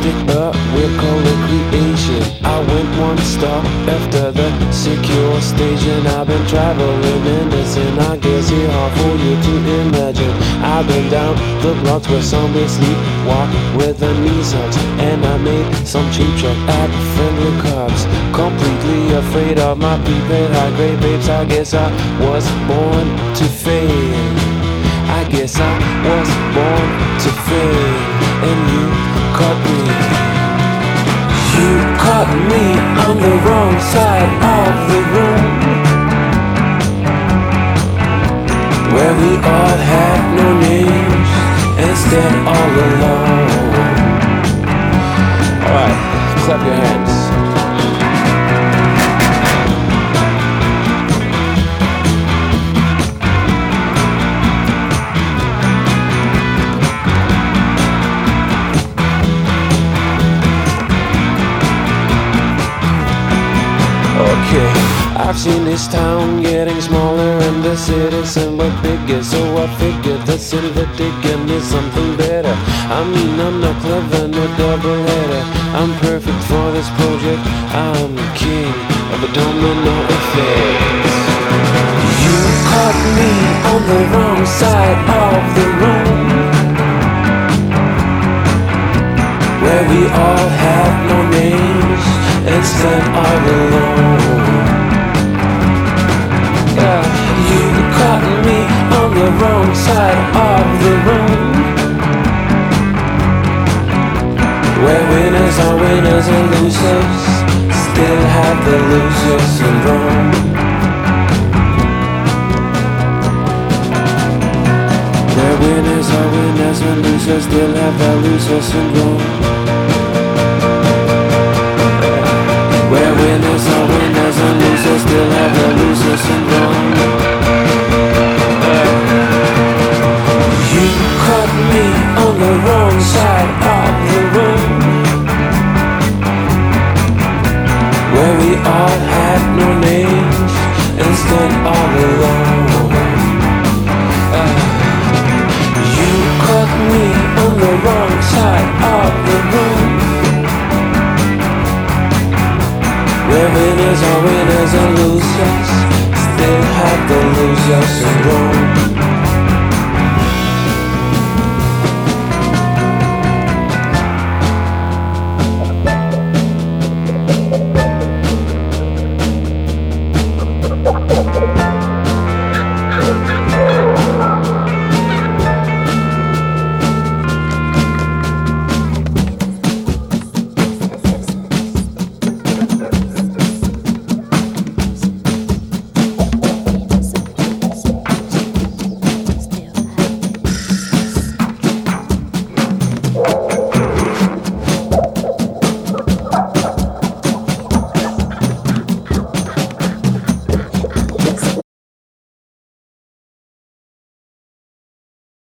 stick up, we'll call it creation. I went one stop after the secure station. I've been traveling innocent, I guess it's hard for you to imagine. I've been down the blocks where some will sleep, walk with the knees hugs, and I made some cheap truck at friendly cops. Completely afraid of my prepaid high grade babes. I guess I was born to fail. I guess I was born to fail, and you caught me. You caught me on the wrong side of the room, where we all had no names and stand all alone. Alright, clap your hands. Okay, I've seen this town getting smaller and the city somewhat bigger, so I figured that silver digging is something better. I mean, I'm not clever, no double header. I'm perfect for this project. I'm the king of a domino effect. You caught me on the wrong side of the room, where we all had no names and stand all alone. You caught me on the wrong side of the room, where winners are winners and losers still have the loser syndrome. Where winners are winners and losers still have the loser syndrome. Where winners are winners and losers still have the loser syndrome. You caught me on the wrong side of the room, where we all had no names and stood all alone. You caught me on the wrong side of the room, where winners are winners and losers still have the loser syndrome.